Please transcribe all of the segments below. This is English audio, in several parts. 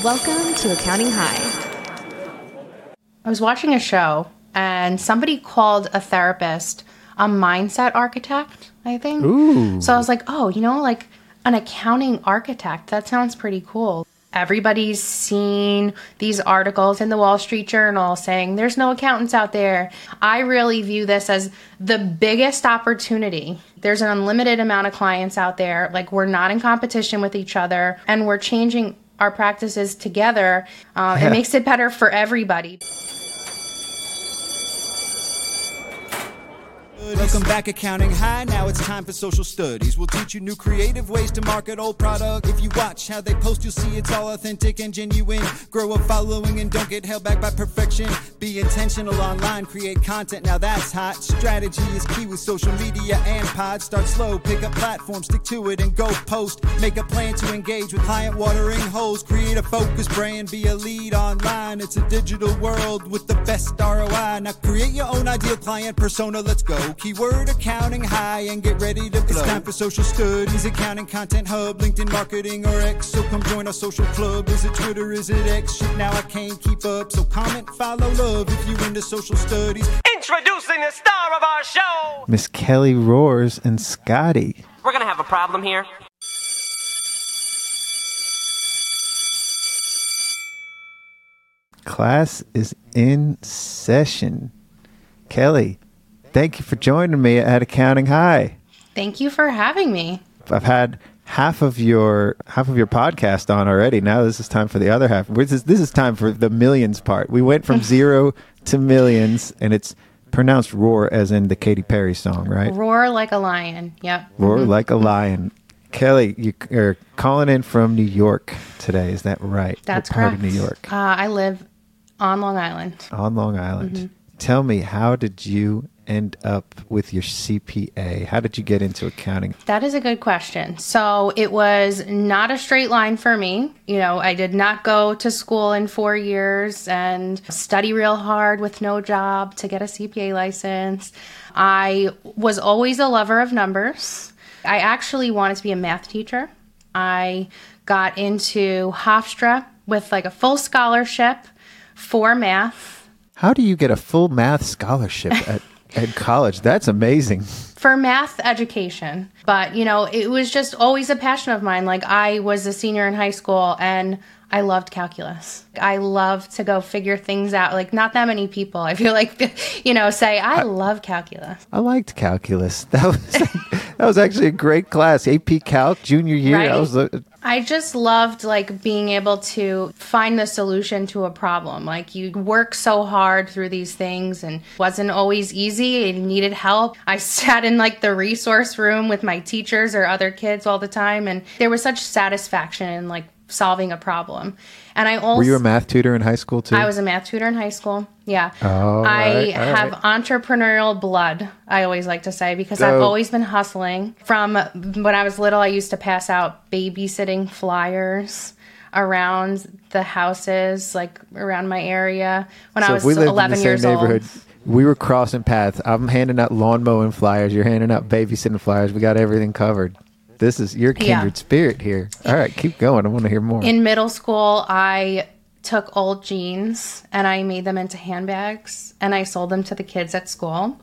Welcome to Accounting High. I was watching a show and somebody called a therapist a mindset architect, I think. Ooh. So I was like, oh, like an accounting architect. That sounds pretty cool. Everybody's seen these articles in the Wall Street Journal saying there's no accountants out there. I really view this as the biggest opportunity. There's an unlimited amount of clients out there. Like, we're not in competition with each other, and we're changing our practices together. It makes it better for everybody. Welcome back, Accounting High. Now it's time for social studies. We'll teach you new creative ways to market old product. If you watch how they post, you'll see it's all authentic and genuine. Grow a following and don't get held back by perfection. Be intentional online, create content. Now that's hot. Strategy is key with social media and pods. Start slow, pick up platform, stick to it and go post. Make a plan to engage with client watering holes. Create a focus brand, be a lead online. It's a digital world with the best ROI. Now create your own ideal client persona. Let's go. Keyword Accounting High and get ready to blow. It's time for social studies, accounting content hub, LinkedIn marketing or X. So come join our social club. Is it Twitter? Is it X? Shit, now I can't keep up. So comment, follow, love if you into social studies. Introducing the star of our show, Miss Kelly Roars and Scotty. We're gonna have a problem here. Class is in session. Kelly, thank you for joining me at Accounting High. Thank you for having me. I've had half of your podcast on already. Now this is time for the other half. This is time for the millions part. We went from 0 to millions, and it's pronounced roar as in the Katy Perry song, right? Roar like a lion. Yep. Roar like a lion. Kelly, you're calling in from New York today. Is that right? That's what part correct. of New York? I live on Long Island. On Long Island. Tell me, how did you end up with your CPA? How did you get into accounting? That is a good question. So it was not a straight line for me. I did not go to school in 4 years and study real hard with no job to get a CPA license. I was always a lover of numbers. I actually wanted to be a math teacher. I got into Hofstra with like a full scholarship for math. How do you get a full math scholarship at college? That's amazing. For math education. But, it was just always a passion of mine. Like, I was a senior in high school and I loved calculus. I love to go figure things out. Like, not that many people, I feel like, say, I love calculus. I liked calculus. That was actually a great class. AP Calc, junior year. Right? I just loved being able to find the solution to a problem. Like, you work so hard through these things and it wasn't always easy. It needed help. I sat in the resource room with my teachers or other kids all the time, and there was such satisfaction in solving a problem. And I also... Were you a math tutor in high school too? I was a math tutor in high school. Yeah. Oh, I have right. entrepreneurial blood, I always like to say, because I've always been hustling. From when I was little, I used to pass out babysitting flyers around the houses, around my area when I was 11 years old. We were crossing paths. I'm handing out lawn mowing flyers. You're handing out babysitting flyers. We got everything covered. This is your kindred spirit here. All right, keep going. I want to hear more. In middle school, I took old jeans and I made them into handbags and I sold them to the kids at school.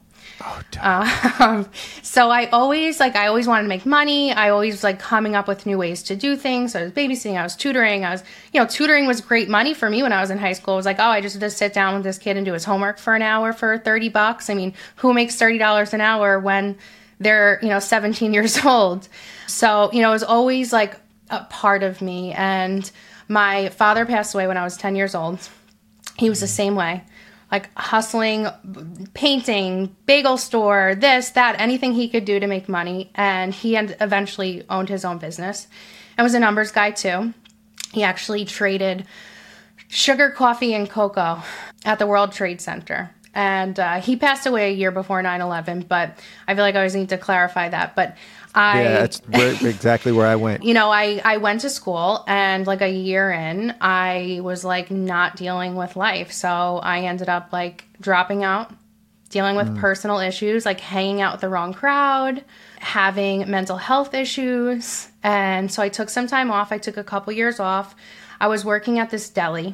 Oh, so I always wanted to make money. I always coming up with new ways to do things. So I was babysitting, I was tutoring. Tutoring was great money for me when I was in high school. It was I just sit down with this kid and do his homework for an hour for $30. I mean, who makes $30 an hour when they're, 17 years old? So, it was always a part of me. And my father passed away when I was 10 years old. He was the same way. Hustling, painting, bagel store, this, that, anything he could do to make money. And he eventually owned his own business and was a numbers guy too. He actually traded sugar, coffee, and cocoa at the World Trade Center. And he passed away a year before 9/11, but I feel like I always need to clarify that. But that's exactly where I went. I went to school, and a year in, I was not dealing with life. So I ended up dropping out, dealing with personal issues, hanging out with the wrong crowd, having mental health issues. And so I took some time off. I took a couple years off. I was working at this deli,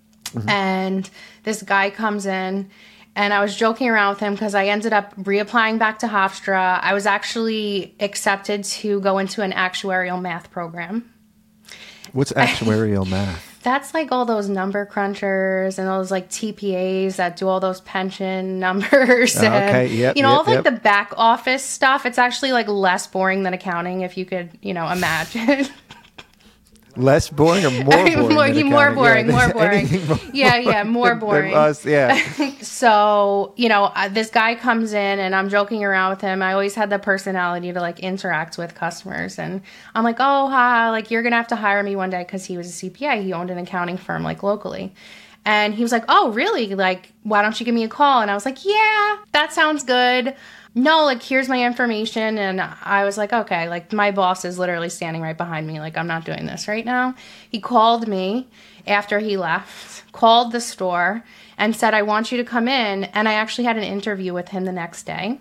and this guy comes in, and I was joking around with him because I ended up reapplying back to Hofstra. I was actually accepted to go into an actuarial math program. What's actuarial math? That's like all those number crunchers and those like TPAs that do all those pension numbers and Okay, yep, all yep, like the back office stuff. It's actually like less boring than accounting, if you could, imagine. Less boring or more boring? More boring. More boring. More boring. Us, yeah. So, this guy comes in and I'm joking around with him. I always had the personality to like interact with customers. And I'm like, oh, like you're going to have to hire me one day, because he was a CPA. He owned an accounting firm like locally. And he was like, oh, really? Like, why don't you give me a call? And I was like, yeah, that sounds good. No, like, here's my information. And I was like, okay, like my boss is literally standing right behind me. Like, I'm not doing this right now. He called me after he left, called the store and said, I want you to come in. And I actually had an interview with him the next day.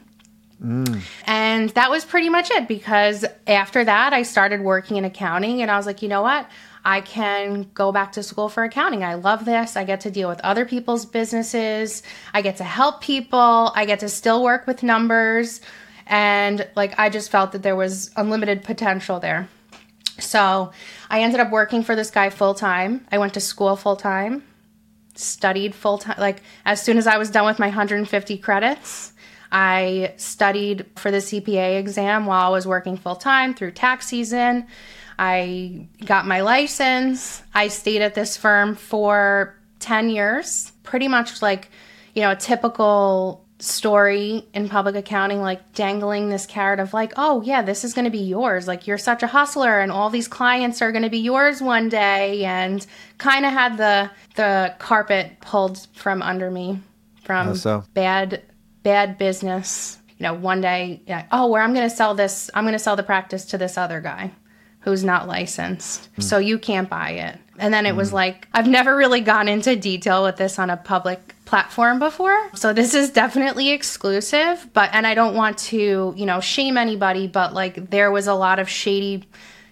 And that was pretty much it, because after that, I started working in accounting, and I was like, you know what? I can go back to school for accounting. I love this. I get to deal with other people's businesses. I get to help people. I get to still work with numbers. And like, I just felt that there was unlimited potential there. So I ended up working for this guy full time. I went to school full time, studied full time. Like, as soon as I was done with my 150 credits, I studied for the CPA exam while I was working full time through tax season. I got my license. I stayed at this firm for 10 years, pretty much like, a typical story in public accounting, like dangling this carrot of like, oh yeah, this is going to be yours. Like, you're such a hustler and all these clients are going to be yours one day, and kind of had the carpet pulled from under me from bad business. One day, where I'm going to sell this, I'm going to sell the practice to this other guy who's not licensed, so you can't buy it. And then it was like, I've never really gone into detail with this on a public platform before, so this is definitely exclusive, and I don't want to, shame anybody, but like, there was a lot of shady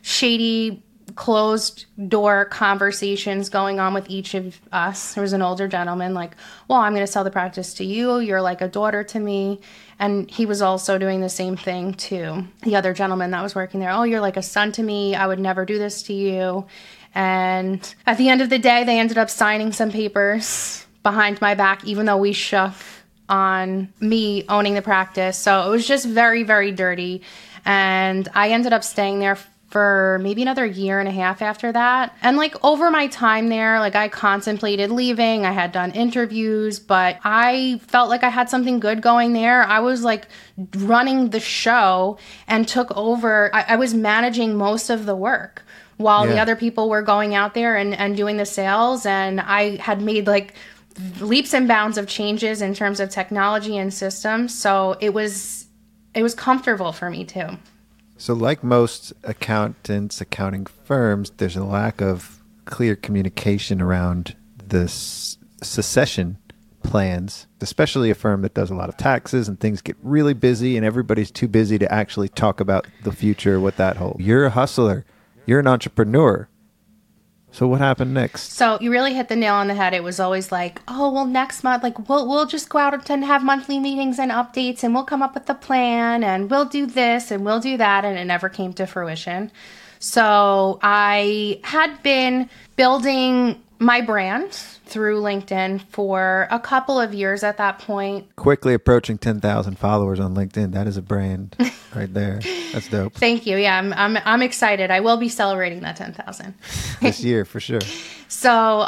closed door conversations going on with each of us. There was an older gentleman like, well, I'm going to sell the practice to you. You're like a daughter to me. And he was also doing the same thing to the other gentleman that was working there. Oh, you're like a son to me. I would never do this to you. And at the end of the day, they ended up signing some papers behind my back, even though we shook on me owning the practice. So it was just very, very dirty. And I ended up staying there for maybe another year and a half after that. And like, over my time there, like, I contemplated leaving. I had done interviews, but I felt like I had something good going there. I was like running the show and took over. I was managing most of the work while the other people were going out there and doing the sales. And I had made like leaps and bounds of changes in terms of technology and systems. So it was comfortable for me too. So like most accountants, accounting firms, there's a lack of clear communication around the succession plans, especially a firm that does a lot of taxes and things get really busy and everybody's too busy to actually talk about the future, what that holds. You're a hustler. You're an entrepreneur. So what happened next? So you really hit the nail on the head. It was always like, oh, well, next month, like, we'll just go out and have monthly meetings and updates, and we'll come up with the plan, and we'll do this, and we'll do that, and it never came to fruition. So I had been building my brand through LinkedIn for a couple of years at that point. Quickly approaching 10,000 followers on LinkedIn. That is a brand right there. That's dope. Thank you. Yeah, I'm excited. I will be celebrating that 10,000 this year for sure. So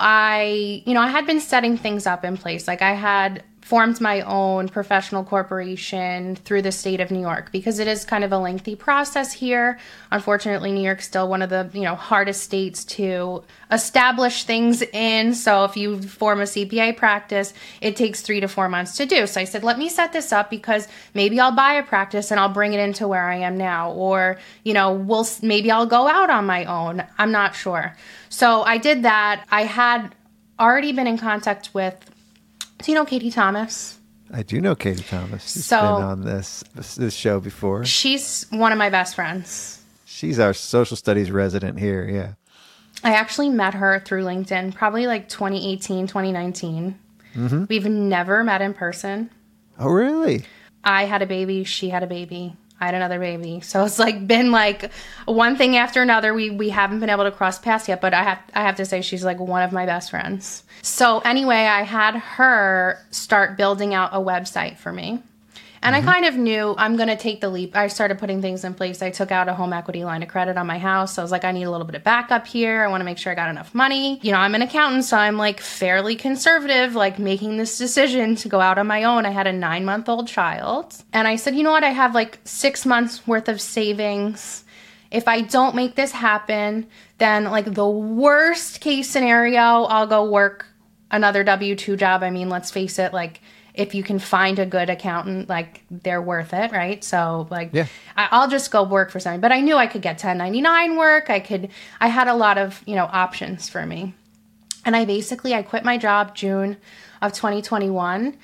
I had been setting things up in place. Like, I had formed my own professional corporation through the state of New York, because it is kind of a lengthy process here. Unfortunately, New York's still one of the, hardest states to establish things in. So if you form a CPA practice, it takes 3 to 4 months to do. So I said, let me set this up, because maybe I'll buy a practice and I'll bring it into where I am now. Or, maybe I'll go out on my own. I'm not sure. So I did that. I had already been in contact with, do you know Katie Thomas? I do know Katie Thomas. She's been on this show before. She's one of my best friends. She's our social studies resident here, yeah. I actually met her through LinkedIn, probably like 2018, 2019. We've never met in person. Oh, really? I had a baby. She had a baby. I had another baby. So it's like been like one thing after another. We haven't been able to cross paths yet, but I have to say she's like one of my best friends. So anyway, I had her start building out a website for me. And I kind of knew I'm going to take the leap. I started putting things in place. I took out a home equity line of credit on my house. So I was like, I need a little bit of backup here. I want to make sure I got enough money. You know, I'm an accountant, so I'm like fairly conservative, like making this decision to go out on my own. I had a 9-month-old child. And I said, you know what? I have like 6 months worth of savings. If I don't make this happen, then like the worst case scenario, I'll go work another W-2 job. I mean, let's face it, like, if you can find a good accountant, like, they're worth it, right? So, like, yeah. I'll just go work for something. But I knew I could get 1099 work. I had a lot of, you know, options for me. And I quit my job June of 2021.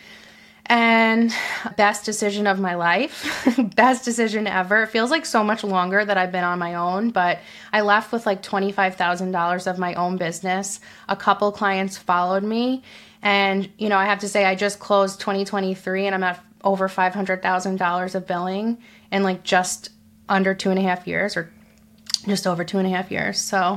And best decision of my life. Best decision ever. It feels like so much longer that I've been on my own, but I left with like $25,000 of my own business. A couple clients followed me. And, you know, I have to say I just closed 2023 and I'm at over $500,000 of billing in like just under 2.5 years, or just over 2.5 years.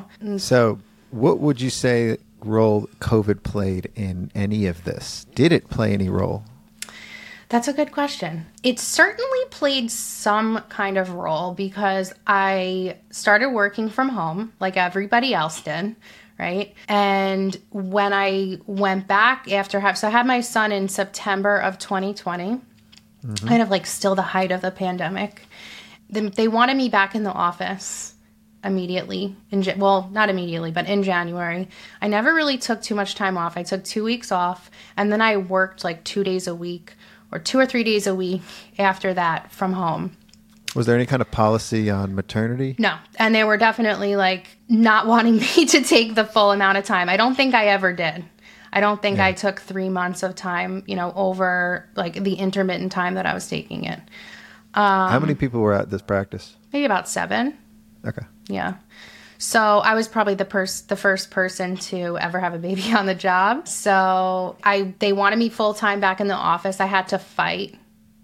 So what would you say role COVID played in any of this? Did it play any role? That's a good question. It certainly played some kind of role because I started working from home like everybody else did. Right. And when I went back after I had my son in September of 2020, kind of like still the height of the pandemic. They wanted me back in the office immediately. Not immediately, but in January. I never really took too much time off. I took 2 weeks off, and then I worked like 2 days a week or 2 or 3 days a week after that from home. Was there any kind of policy on maternity? No. And they were definitely like not wanting me to take the full amount of time. I don't think I ever did. I don't think I took 3 months of time, you know, over like the intermittent time that I was taking it. How many people were at this practice? Maybe about 7. Okay. Yeah. So I was probably the first person to ever have a baby on the job. So they wanted me full time back in the office. I had to fight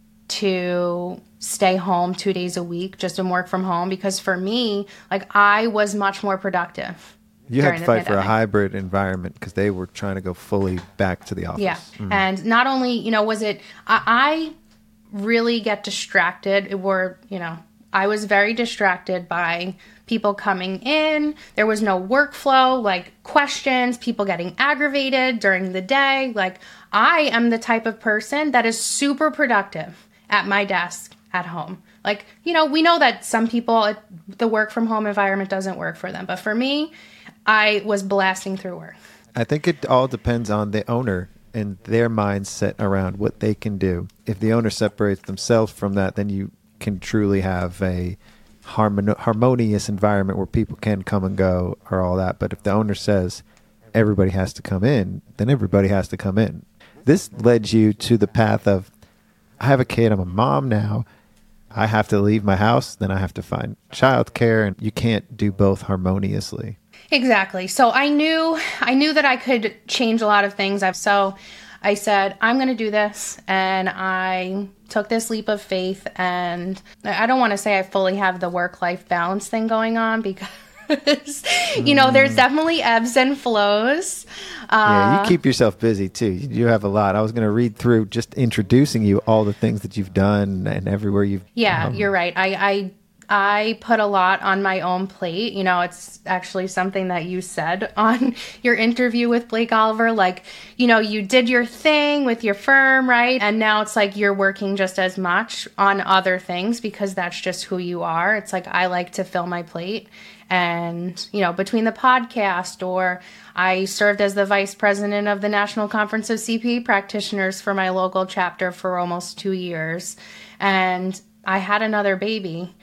to stay home 2 days a week just to work from home, because for me, like, I was much more productive. You had to fight for a hybrid environment because they were trying to go fully back to the office. Yeah. And not only, you know, was it, I really get distracted. I was very distracted by people coming in. There was no workflow, like questions, people getting aggravated during the day. Like, I am the type of person that is super productive at my desk at home. Like, you know, we know that some people, the work from home environment doesn't work for them. But for me, I was blasting through work. I think it all depends on the owner and their mindset around what they can do. If the owner separates themselves from that, then you can truly have a harmonious environment where people can come and go or all that. But if the owner says everybody has to come in, then everybody has to come in. This led you to the path of, I have a kid, I'm a mom now, I have to leave my house, then I have to find childcare, and you can't do both harmoniously. Exactly. So I knew that I could change a lot of things. So I said, I'm going to do this. And I took this leap of faith. And I don't want to say I fully have the work-life balance thing going on, because, you know, there's definitely ebbs and flows. Yeah, you keep yourself busy too. You have a lot. I was going to read through just introducing you, all the things that you've done and everywhere you've You're right. I put a lot on my own plate. You know, it's actually something that you said on your interview with Blake Oliver. Like, you know, you did your thing with your firm, right? And now it's like you're working just as much on other things because that's just who you are. It's like, I like to fill my plate. And, you know, between the podcast, or I served as the vice president of the National Conference of CPA Practitioners for my local chapter for almost 2 years. And I had another baby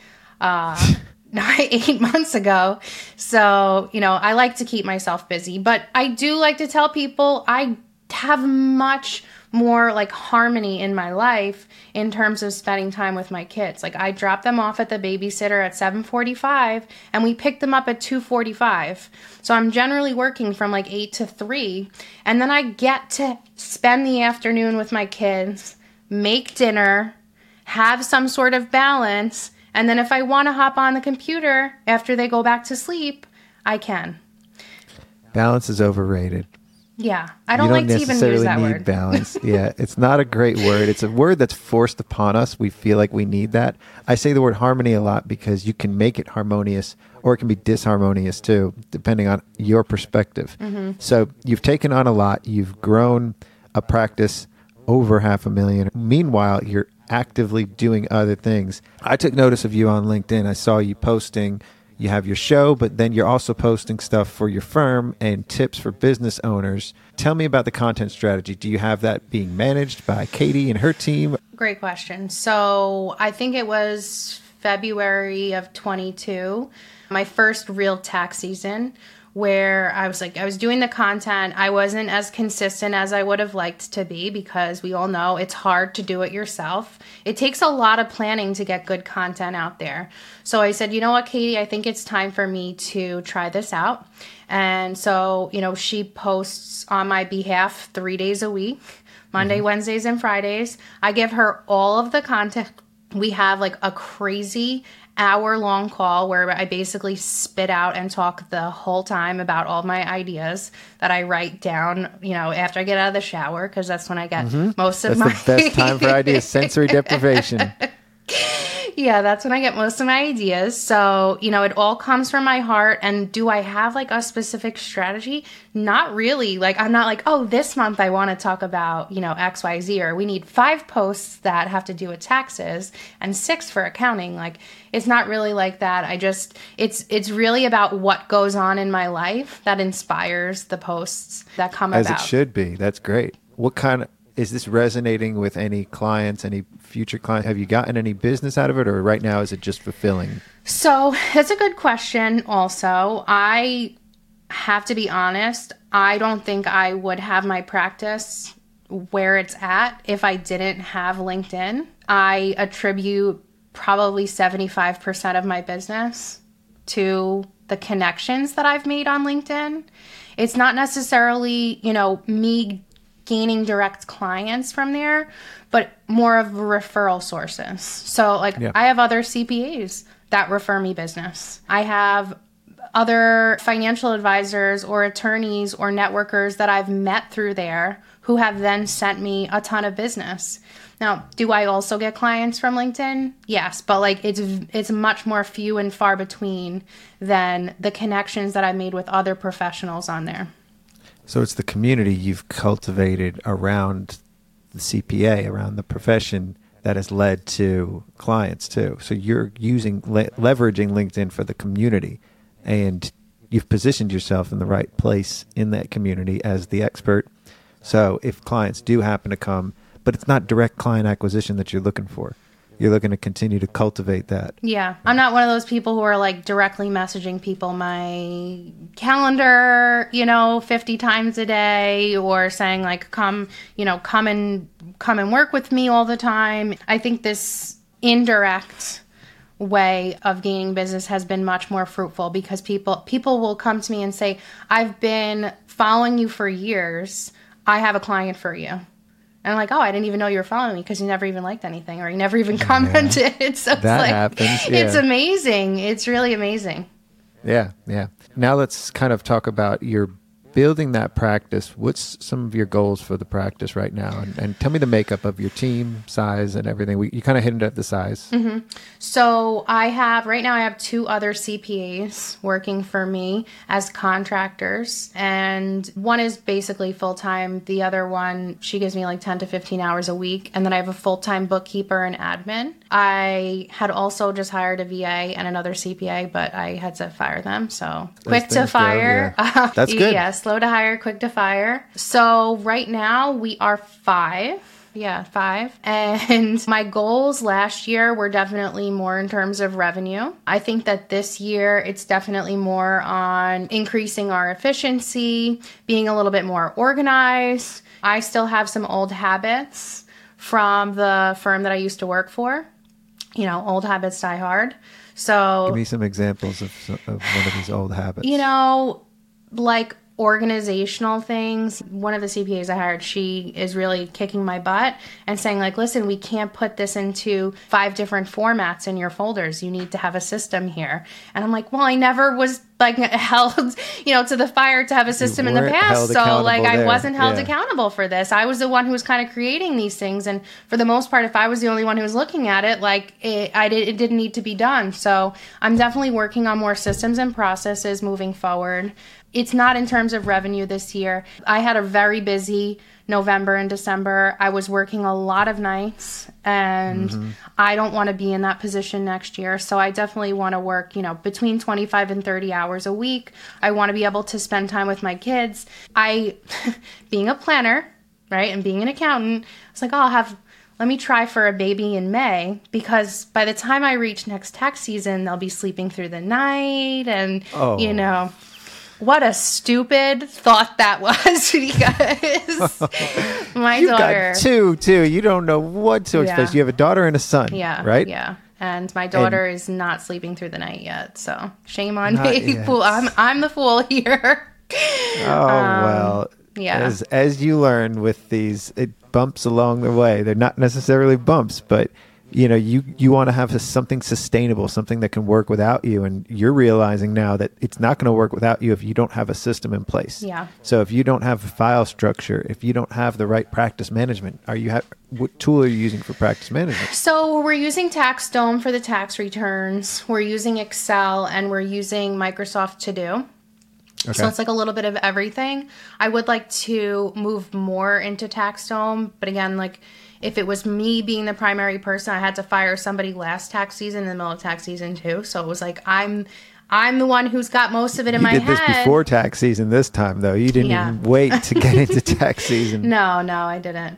8 months ago. So, you know, I like to keep myself busy, but I do like to tell people I have much more like harmony in my life in terms of spending time with my kids. Like I drop them off at the babysitter at 7:45 and we pick them up at 2:45. So I'm generally working from like 8 to 3, and then I get to spend the afternoon with my kids, make dinner, have some sort of balance, and then if I want to hop on the computer after they go back to sleep, I can. Balance is overrated. Yeah, I don't like to even use that word. Balance. Yeah, it's not a great word. It's a word that's forced upon us. We feel like we need that. I say the word harmony a lot because you can make it harmonious or it can be disharmonious too, depending on your perspective. Mm-hmm. So you've taken on a lot. You've grown a practice over $500,000. Meanwhile, you're actively doing other things. I took notice of you on LinkedIn. I saw you posting. You have your show, but then you're also posting stuff for your firm and tips for business owners. Tell me about the content strategy. Do you have that being managed by Katie and her team? Great question. So I think it was February of 22, my first real tax season, where I was doing the content. I wasn't as consistent as I would have liked to be because we all know it's hard to do it yourself. It takes a lot of planning to get good content out there. So I said, you know what, Katie, I think it's time for me to try this out. And so, she posts on my behalf 3 days a week, Monday, Wednesdays, and Fridays. I give her all of the content. We have like a crazy hour-long call where I basically spit out and talk the whole time about all my ideas that I write down, after I get out of the shower, because that's when I get most of That's the best time for ideas, sensory deprivation. Yeah, that's when I get most of my ideas. So, it all comes from my heart. And do I have like a specific strategy? Not really. Like, I'm not like, oh, this month I want to talk about, X, Y, Z, or we need 5 posts that have to do with taxes and 6 for accounting. Like, it's not really like that. It's really about what goes on in my life that inspires the posts that come about. As it should be. That's great. Is this resonating with any clients, any future clients? Have you gotten any business out of it, or right now is it just fulfilling? So that's a good question also. I have to be honest. I don't think I would have my practice where it's at if I didn't have LinkedIn. I attribute probably 75% of my business to the connections that I've made on LinkedIn. It's not necessarily, me gaining direct clients from there, but more of referral sources. So I have other CPAs that refer me business. I have other financial advisors or attorneys or networkers that I've met through there who have then sent me a ton of business. Now, do I also get clients from LinkedIn? Yes, but it's much more few and far between than the connections that I made with other professionals on there. So it's the community you've cultivated around the CPA, around the profession, that has led to clients too. So you're leveraging LinkedIn for the community, and you've positioned yourself in the right place in that community as the expert. So if clients do happen to come, but it's not direct client acquisition that you're looking for. You're looking to continue to cultivate that. Yeah. I'm not one of those people who are like directly messaging people my calendar, 50 times a day, or saying like, come and work with me all the time. I think this indirect way of gaining business has been much more fruitful because people will come to me and say, I've been following you for years. I have a client for you. And I'm like, oh, I didn't even know you were following me because you never even liked anything or you never even commented. Yeah. So that happens. Yeah. It's amazing. It's really amazing. Yeah, yeah. Now let's kind of talk about your building that practice. What's some of your goals for the practice right now? And tell me the makeup of your team, size, and everything. You kind of hinted at the size. Mm-hmm. So right now I have 2 other CPAs working for me as contractors. And one is basically full-time. The other one, she gives me like 10 to 15 hours a week. And then I have a full-time bookkeeper and admin. I had also just hired a VA and another CPA, but I had to fire them. So quick to fire. Yeah. That's good. Yeah, slow to hire, quick to fire. So right now we are 5. Yeah, 5. And my goals last year were definitely more in terms of revenue. I think that this year it's definitely more on increasing our efficiency, being a little bit more organized. I still have some old habits from the firm that I used to work for. You know, old habits die hard. So Give me some examples of one of these old habits. you know, like organizational things. One of the CPAs I hired, she is really kicking my butt and saying like, listen, we can't put this into 5 different formats in your folders. You need to have a system here. And I'm like, well, I never was like held, you know, to the fire to have a system in the weren't past. held So like I accountable wasn't there. held Yeah. accountable for this. I was the one who was kind of creating these things. And for the most part, if I was the only one who was looking at it, like it didn't need to be done. So I'm definitely working on more systems and processes moving forward. It's not in terms of revenue this year. I had a very busy November and December. I was working a lot of nights, and I don't want to be in that position next year. So I definitely want to work, you know, between 25 and 30 hours a week. I want to be able to spend time with my kids. Being a planner, right, and being an accountant, I was like, oh, let me try for a baby in May, because by the time I reach next tax season, they'll be sleeping through the night, and, you know. What a stupid thought that was, because my You've daughter. got two, too. You don't know what to expect. Yeah. You have a daughter and a son, Yeah. right? Yeah. And my daughter is not sleeping through the night yet. So shame on Not me. yet. Fool. I'm the fool here. Oh, well. yeah. As you learn with these bumps along the way, they're not necessarily bumps, but you know, you want to have something sustainable, something that can work without you. And you're realizing now that it's not going to work without you if you don't have a system in place. Yeah. So if you don't have a file structure, if you don't have the right practice management, what tool are you using for practice management? So we're using TaxDome for the tax returns. We're using Excel, and we're using Microsoft To Do. Okay. So it's like a little bit of everything. I would like to move more into TaxDome, but again, like if it was me being the primary person, I had to fire somebody last tax season in the middle of tax season too. So it was like I'm the one who's got most of it in my You head. did this before tax season this time, though. You didn't Yeah. even wait to get into tax season. No, I didn't.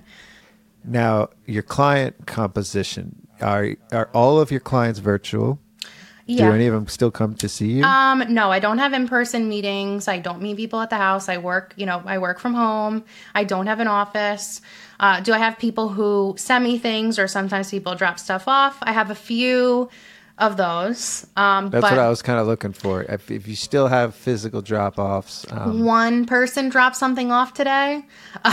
Now, your client composition, are all of your clients virtual? Yeah. Do any of them still come to see you? No, I don't have in-person meetings. I don't meet people at the house. I work from home. I don't have an office. Do I have people who send me things, or sometimes people drop stuff off? I have a few of those. That's what I was kind of looking for. If you still have physical drop-offs. One person dropped something off today.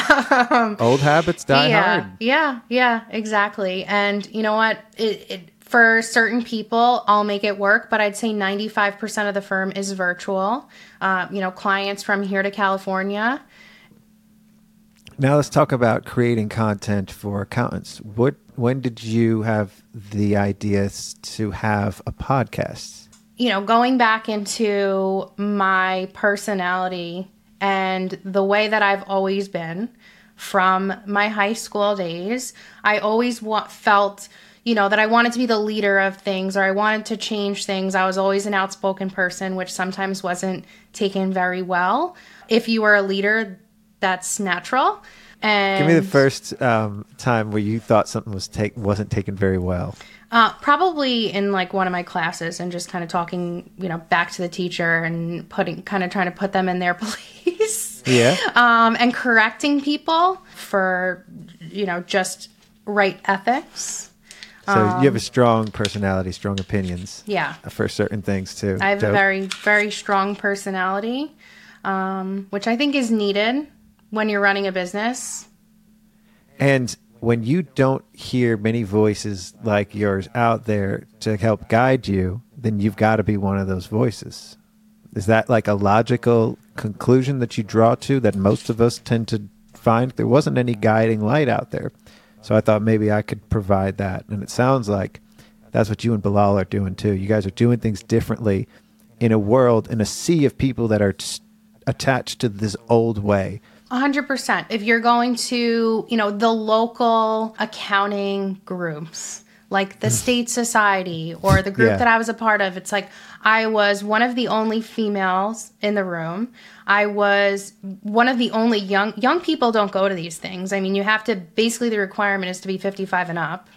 Old habits die hard. Yeah, exactly. And you know what? For certain people, I'll make it work, but I'd say 95% of the firm is virtual. Clients from here to California. Now let's talk about creating content for accountants. When did you have the ideas to have a podcast? You know, going back into my personality and the way that I've always been from my high school days, I always felt, that I wanted to be the leader of things, or I wanted to change things. I was always an outspoken person, which sometimes wasn't taken very well. If you were a leader, that's natural. And Give me the first time where you thought something wasn't taken very well. Probably in like one of my classes, and just kind of talking, back to the teacher and trying to put them in their place. Yeah. And correcting people for, just right ethics. So you have a strong personality, strong opinions. Yeah. For certain things too. I have Dope. a very, very strong personality, which I think is needed when you're running a business. And when you don't hear many voices like yours out there to help guide you, then you've got to be one of those voices. Is that like a logical conclusion that you draw to that most of us tend to find? There wasn't any guiding light out there. So I thought maybe I could provide that. And it sounds like that's what you and Bilal are doing too. You guys are doing things differently in a world, in a sea of people that are attached to this old way. 100%. If you're going to, the local accounting groups, like the State Society or the group Yeah. that I was a part of. It's like I was one of the only females in the room. I was one of the only young people don't go to these things. I mean, you have to, basically the requirement is to be 55 and up.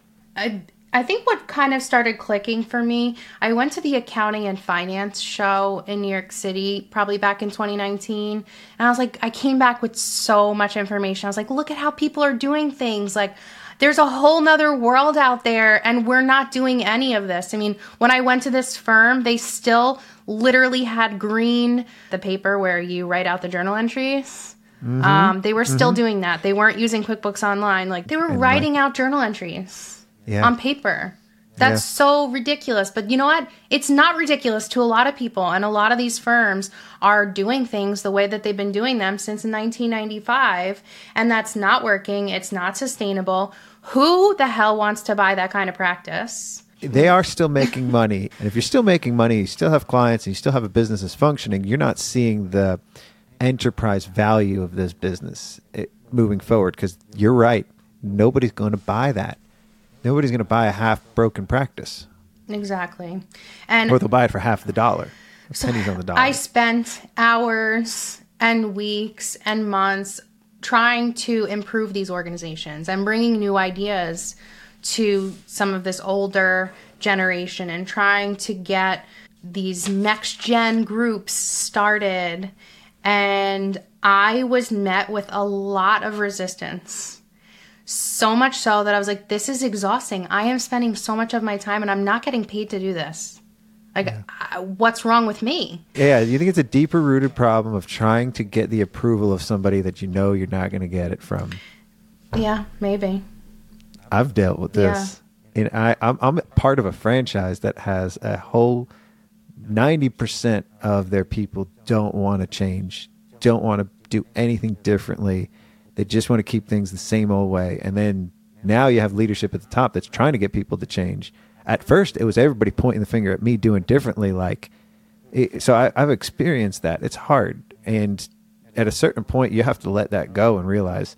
I think what kind of started clicking for me, I went to the accounting and finance show in New York City probably back in 2019. And I was like, I came back with so much information. I was like, look at how people are doing things. Like, there's a whole nother world out there and we're not doing any of this. I mean, when I went to this firm, they still literally had green, the paper where you write out the journal entries. They were still doing that. They weren't using QuickBooks Online. Like, they were writing out journal entries. Yeah. On paper. That's so ridiculous. But you know what? It's not ridiculous to a lot of people. And a lot of these firms are doing things the way that they've been doing them since 1995. And that's not working. It's not sustainable. Who the hell wants to buy that kind of practice? They are still making money. And if you're still making money, you still have clients, and you still have a business that's functioning, you're not seeing the enterprise value of this business moving forward. Because you're right. Nobody's going to buy that. Nobody's going to buy a half-broken practice. Exactly. And Or they'll buy it for half the dollar. Pennies on the dollar. I spent hours and weeks and months trying to improve these organizations and bringing new ideas to some of this older generation and trying to get these next-gen groups started. And I was met with a lot of resistance. So much so that I was like, this is exhausting. I am spending so much of my time and I'm not getting paid to do this. Like, what's wrong with me? Yeah, you think it's a deeper rooted problem of trying to get the approval of somebody that you know you're not going to get it from. Yeah, maybe. I've dealt with this. And I'm part of a franchise that has a whole 90% of their people don't want to change, don't want to do anything differently. They just want to keep things the same old way. And then now you have leadership at the top that's trying to get people to change. At first, it was everybody pointing the finger at me doing differently. So I've experienced that. It's hard. And at a certain point, you have to let that go and realize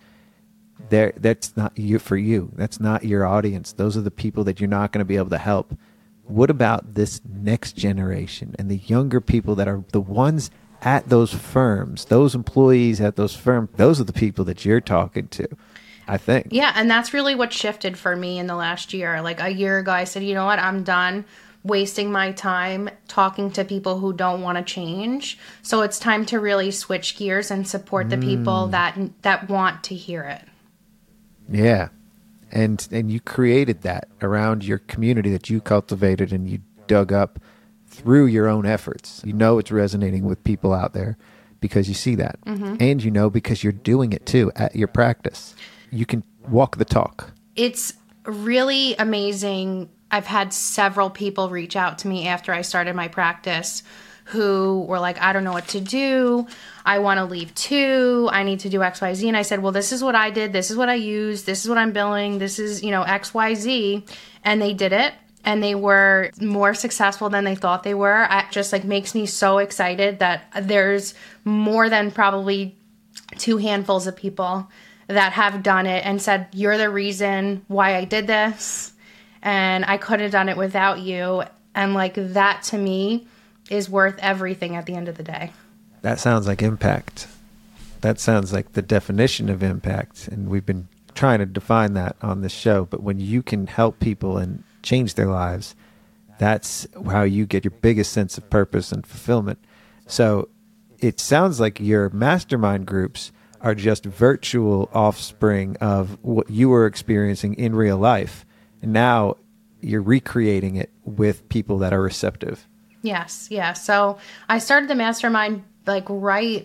that's not you for you. That's not your audience. Those are the people that you're not going to be able to help. What about this next generation and the younger people that are the ones at those firms, those employees at those firms? Those are the people that you're talking to, I think. Yeah, and that's really what shifted for me in the last year. Like a year ago, I said, you know what, I'm done wasting my time talking to people who don't want to change. So it's time to really switch gears and support the people that want to hear it. Yeah. And you created that around your community that you cultivated and you dug up through your own efforts. You know it's resonating with people out there because you see that. Mm-hmm. And you know because you're doing it too at your practice. You can walk the talk. It's really amazing. I've had several people reach out to me after I started my practice who were like, I don't know what to do. I want to leave too. I need to do XYZ. And I said, well, this is what I did. This is what I used. This is what I'm billing. This is, XYZ. And they did it. And they were more successful than they thought they were. It just makes me so excited that there's more than probably 2 handfuls of people that have done it and said, you're the reason why I did this. And I couldn't have done it without you. And that to me is worth everything at the end of the day. That sounds like impact. That sounds like the definition of impact. And we've been trying to define that on this show. But when you can help people and change their lives, that's how you get your biggest sense of purpose and fulfillment. So it sounds like your mastermind groups are just virtual offspring of what you were experiencing in real life. And now you're recreating it with people that are receptive. Yes. Yeah. So I started the mastermind right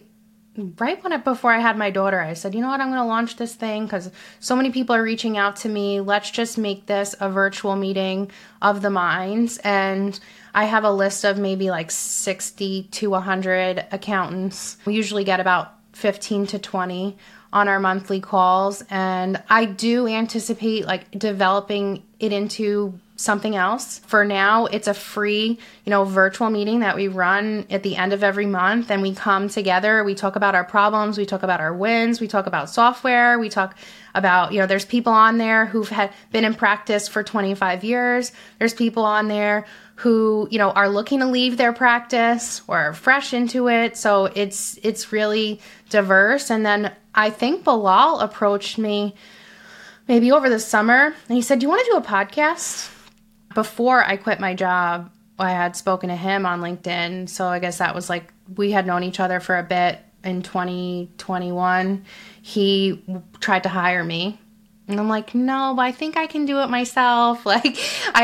before I had my daughter. I said, you know what, I'm going to launch this thing because so many people are reaching out to me. Let's just make this a virtual meeting of the minds. And I have a list of maybe 60 to 100 accountants. We usually get about 15 to 20 on our monthly calls. And I do anticipate developing it into something else. For now, it's a free, virtual meeting that we run at the end of every month, and we come together. We talk about our problems. We talk about our wins. We talk about software. We talk about, there's people on there who've been in practice for 25 years. There's people on there who, are looking to leave their practice or are fresh into it. So it's really diverse. And then I think Bilal approached me maybe over the summer, and he said, "Do you want to do a podcast?" Before I quit my job, I had spoken to him on LinkedIn. So I guess that was like, we had known each other for a bit. In 2021, he tried to hire me. And I'm like, no, I think I can do it myself. Like,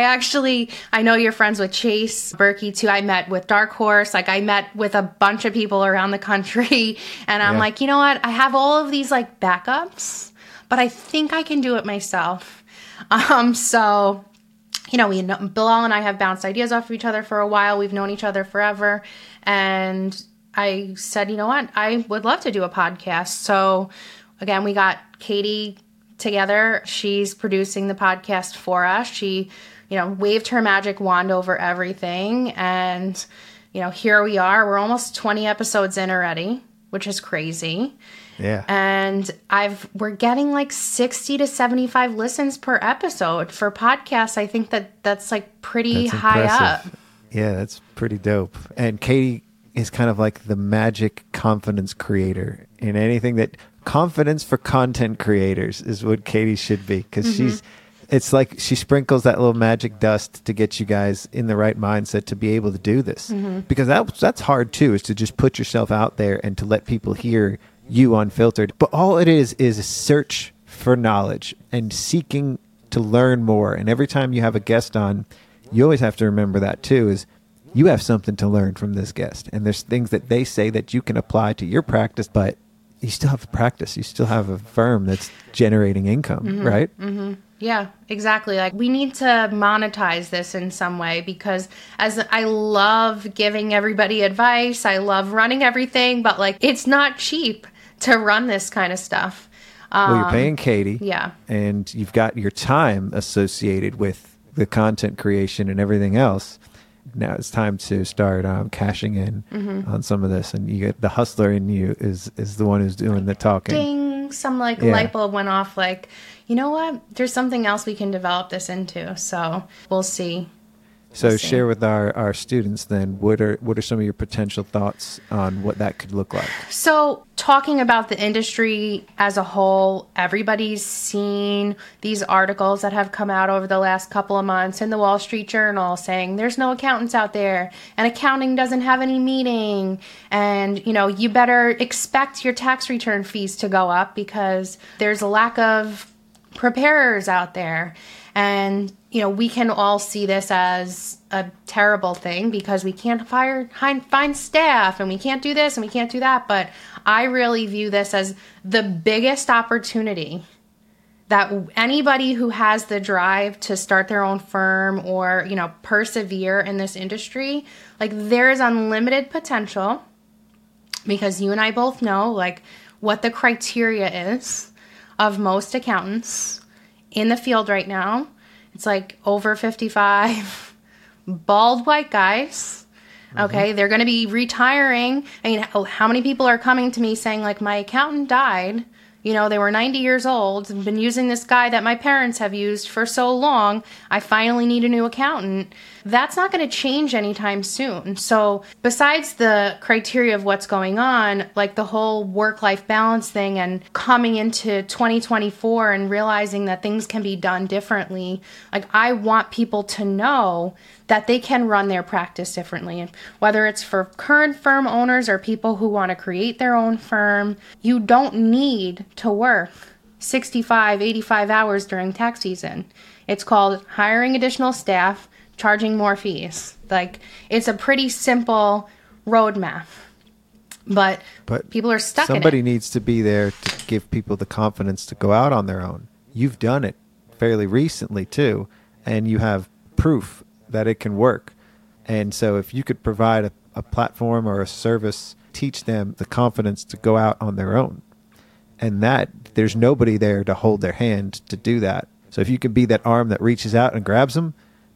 I know you're friends with Chase Berkey too. I met with Dark Horse. Like, I met with a bunch of people around the country. And I'm like, you know what? I have all of these like backups, but I think I can do it myself. So, Bilal and I have bounced ideas off of each other for a while. We've known each other forever. And I said, you know what? I would love to do a podcast. So again, we got Katie together. She's producing the podcast for us. She, waved her magic wand over everything. And, here we are. We're almost 20 episodes in already, which is crazy. Yeah. And we're getting like 60 to 75 listens per episode for podcasts. I think that's like pretty high up. Yeah, that's pretty dope. And Katie is kind of like the magic confidence creator in anything that confidence for content creators is what Katie should be. Because it's like she sprinkles that little magic dust to get you guys in the right mindset to be able to do this. Because that's hard too, is to just put yourself out there and to let people hear you unfiltered. But all it is a search for knowledge and seeking to learn more. And every time you have a guest on, you always have to remember that too, is you have something to learn from this guest. And there's things that they say that you can apply to your practice, but you still have a practice. You still have a firm that's generating income, right? Yeah, exactly. Like, we need to monetize this in some way, because as I love giving everybody advice, I love running everything, but like, it's not cheap to run this kind of stuff. Well, you're paying Katie. Yeah. And you've got your time associated with the content creation and everything else. Now it's time to start cashing in on some of this, and you get the hustler in you is the one who's doing the talking. Ding! Some light bulb went off. Like, you know what? There's something else we can develop this into. So we'll see. So share with our students then, what are some of your potential thoughts on what that could look like? So talking about the industry as a whole, everybody's seen these articles that have come out over the last couple of months in the Wall Street Journal saying there's no accountants out there and accounting doesn't have any meaning, and you better expect your tax return fees to go up because there's a lack of preparers out there. And, we can all see this as a terrible thing because we can't find staff, and we can't do this and we can't do that. But I really view this as the biggest opportunity that anybody who has the drive to start their own firm or, persevere in this industry, like, there is unlimited potential, because you and I both know, like, what the criteria is of most accountants in the field right now. It's like over 55, bald white guys. Okay, they're going to be retiring. I mean, how many people are coming to me saying, like, my accountant died. They were 90 years old and been using this guy that my parents have used for so long. I finally need a new accountant. That's not going to change anytime soon. So besides the criteria of what's going on, like the whole work-life balance thing and coming into 2024 and realizing that things can be done differently, like, I want people to know that they can run their practice differently. And whether it's for current firm owners or people who want to create their own firm, you don't need to work 65, 85 hours during tax season. It's called hiring additional staff, charging more fees. Like, it's a pretty simple roadmap. But people are stuck in it. Somebody needs to be there to give people the confidence to go out on their own. You've done it fairly recently too, and you have proof that it can work. And so if you could provide a platform or a service, teach them the confidence to go out on their own, and that there's nobody there to hold their hand to do that. So if you could be that arm that reaches out and grabs them,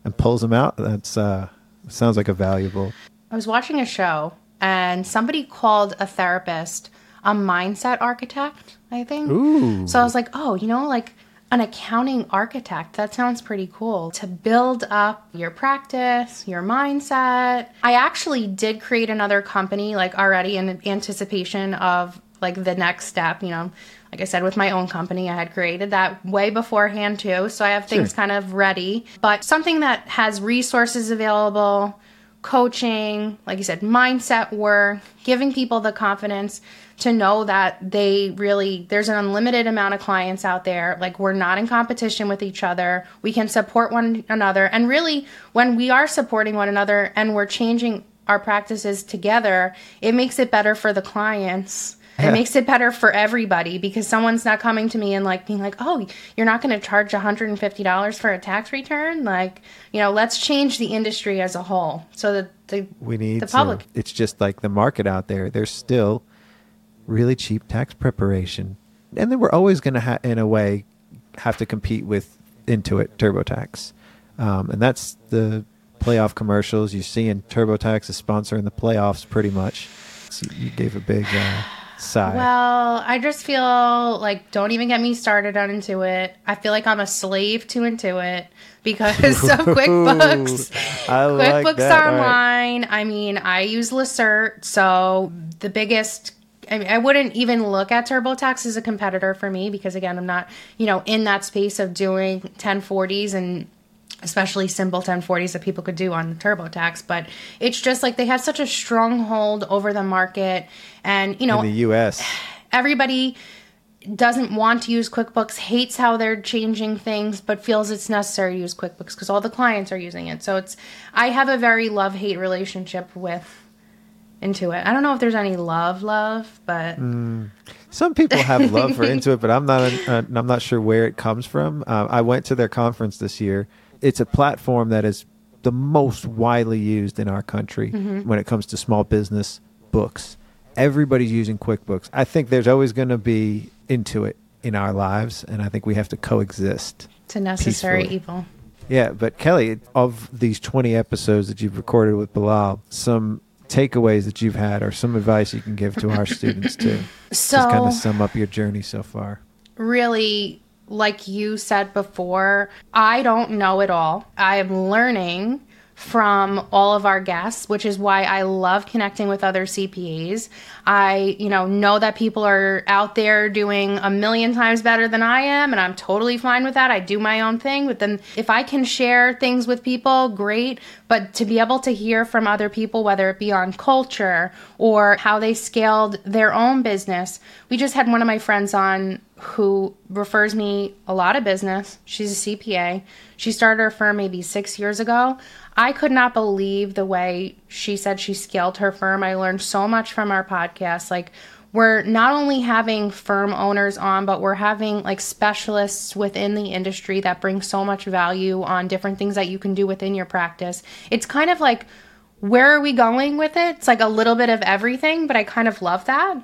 and pulls them out. That's sounds like a valuable. I was watching a show and somebody called a therapist a mindset architect, I think. Ooh. So I was like, oh, like an accounting architect. That sounds pretty cool. To build up your practice, your mindset. I actually did create another company like already in anticipation of like the next step, like I said, with my own company, I had created that way beforehand too. So I have things kind of ready, but something that has resources available, coaching, like you said, mindset work, giving people the confidence to know that there's an unlimited amount of clients out there. Like, we're not in competition with each other. We can support one another. And really, when we are supporting one another and we're changing our practices together, it makes it better for the clients. It makes it better for everybody, because someone's not coming to me and like being like, oh, you're not going to charge $150 for a tax return. Like, let's change the industry as a whole so that the public. It's just like the market out there. There's still really cheap tax preparation. And then we're always going to, in a way, have to compete with Intuit TurboTax. And that's the playoff commercials. You see in TurboTax is sponsoring the playoffs pretty much. So you gave a big sigh. Well, I just feel like, don't even get me started on Intuit. I feel like I'm a slave to Intuit because of QuickBooks. QuickBooks Online. Right. I mean, I use Lacert, so the biggest... I wouldn't even look at TurboTax as a competitor for me because, again, I'm not, in that space of doing 1040s and especially simple 1040s that people could do on TurboTax. But it's just like they have such a stronghold over the market. And, in the U.S., everybody doesn't want to use QuickBooks, hates how they're changing things, but feels it's necessary to use QuickBooks because all the clients are using it. So I have a very love-hate relationship with Intuit. I don't know if there's any love, but some people have love for Intuit, but I'm not sure where it comes from. I went to their conference this year. It's a platform that is the most widely used in our country when it comes to small business books. Everybody's using QuickBooks. I think there's always going to be Intuit in our lives, and I think we have to coexist. It's a necessary peacefully. evil. Yeah, but Kelly, of these 20 episodes that you've recorded with Bilal, some takeaways that you've had or some advice you can give to our students too? So, just kind of sum up your journey so far. Really, like you said before, I don't know it all. I am learning from all of our guests, which is why I love connecting with other CPAs. I, know that people are out there doing a million times better than I am, and I'm totally fine with that. I do my own thing, but then if I can share things with people, great. But to be able to hear from other people, whether it be on culture or how they scaled their own business. We just had one of my friends on who refers me a lot of business. She's a CPA. She started her firm maybe 6 years ago. I could not believe the way she said she scaled her firm. I learned so much from our podcast. Like, we're not only having firm owners on, but we're having like specialists within the industry that bring so much value on different things that you can do within your practice. It's kind of like, where are we going with it? It's like a little bit of everything, but I kind of love that.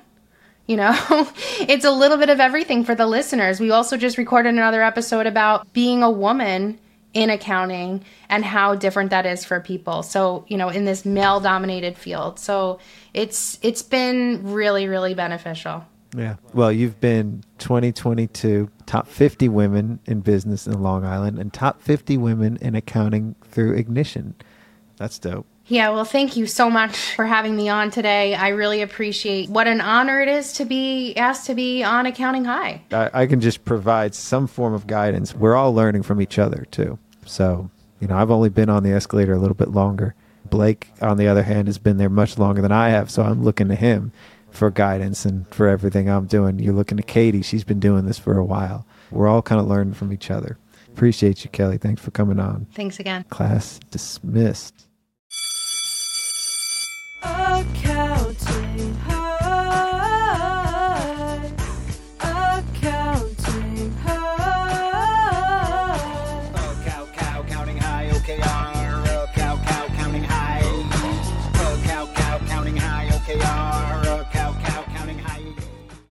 It's a little bit of everything for the listeners. We also just recorded another episode about being a woman in accounting and how different that is for people. So, in this male-dominated field. So it's been really, really beneficial. Yeah. Well, you've been 2022 top 50 women in business in Long Island and top 50 women in accounting through Ignition. That's dope. Yeah, well, thank you so much for having me on today. I really appreciate what an honor it is to be asked to be on Accounting High. I can just provide some form of guidance. We're all learning from each other, too. So, I've only been on the escalator a little bit longer. Blake, on the other hand, has been there much longer than I have, so I'm looking to him for guidance and for everything I'm doing. You're looking to Katie. She's been doing this for a while. We're all kind of learning from each other. Appreciate you, Kelly. Thanks for coming on. Thanks again. Class dismissed. Okay.